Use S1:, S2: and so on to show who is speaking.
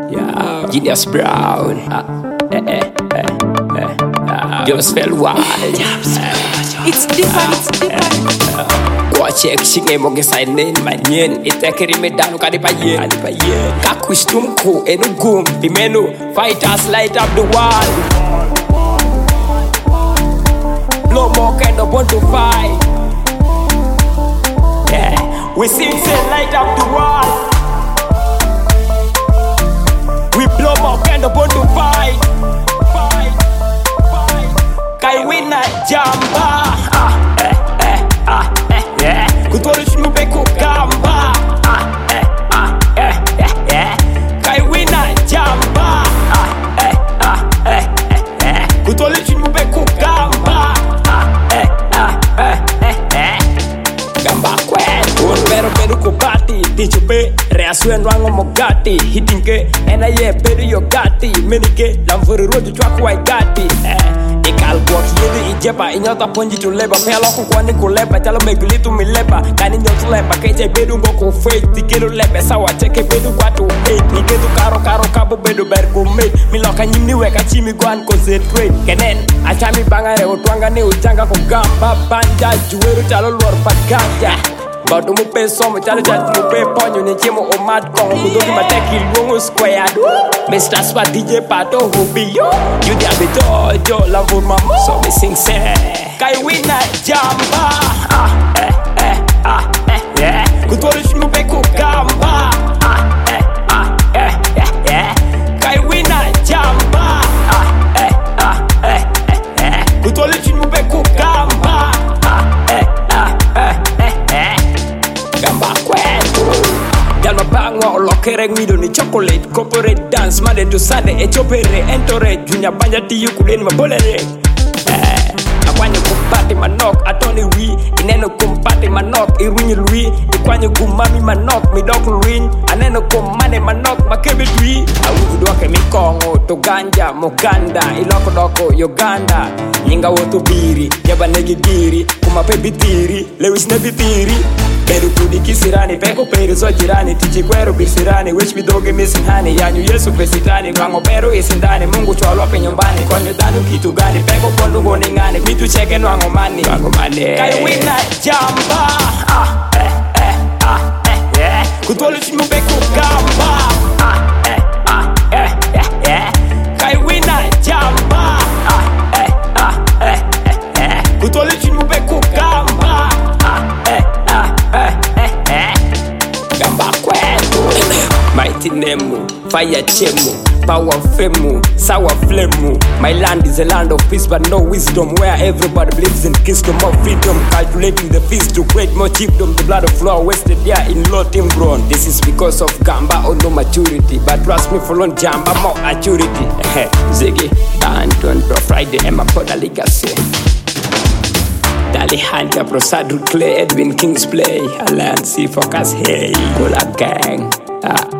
S1: Yeah, Genius Brown. Just fell wild.
S2: It's different.
S1: Gua check sing mo gesainin manyen itekeri medano kadipayen kakustumku enugum bimenu fighters light up the world. No more kind of want to fight. Yeah, we sing say light up the world. We blow more kind of want to fight. Kai wina jamba. Kutole shinu beko gamba. Kai wina jamba. Kutole shinu beko gamba. Gamba kwen pero kubati dichope reasuen rango mogati hitinke ena ye pero yo gati menike lamfuru rojo chwaku wai gati ikal kwa kiyede ijeba inyota ponji to leba pelo ko kwani ko leba talo megli to mi leba kani nyoto leba keje bedu ngoko fake tikelo leba sawa cheke bedu kwatu hate niketu karo kabo bedu ber ko mate mi loka nyimni weka chimi gwan concentrate kenen achami bangare otwanga ni uchanga ko gamba banja juweru talo lor paganja Bado mo pe somo chale chat mo pe ponyo ni chemo o mad kong kudoki mateki luongo squared Mr. Swat DJ Pato Hobi yo You di abito jo lambo mama So me sing say Kai wina jamba Kutole shimo pe kugamba Kai wina jamba Kutole shimo pe kugamba Gamba kwetu Jalma bangwa olokere ngwido ni chocolate Corporate dance Monday to Sunday Echopere entore Junior banja tiyu kuleni mabolere Akwanyo kumpati manok Atoni wi Ineno kumpati manok Irwinyi lwi Ikwanyo kumami manok Midok lwin Aneno kumane manok Makebe dwi Awuduwake mikongo Toganja Moganda Iloko doko Uganda Nyinga woto biri Yaba negi diri Kumape bitiri Lewis ne bitiri Peru kudi kisirani Peko peru so jirani Tichi kwero bisirani Wish bidoge missing honey Yanyu yesu pesitani Kwango peru isindani Mungu chwalwa pe nyumbani Kwanyo danu kitu gani Peko kondu goningani Mitu cheke nwango mani Kai wina jamba Kutolu shimu beku gamba Kai wina jamba Kutolu shimu beku gamba Gamba kwetu Mighty nemu, fire chemu Power femu, sour flemu My land is a land of peace but no wisdom Where everybody believes in kingdom of freedom Calculating the feast to create more chiefdom The blood of flow wasted there in low team grown This is because of gamba or no maturity But trust me for long jamba more maturity Ziggy, Anton, Bro Friday, Emma Poda Legacy Dali Hanja, Prosadru Clay, Edwin Kings Play Alliance, Focus, hey, Gola Gang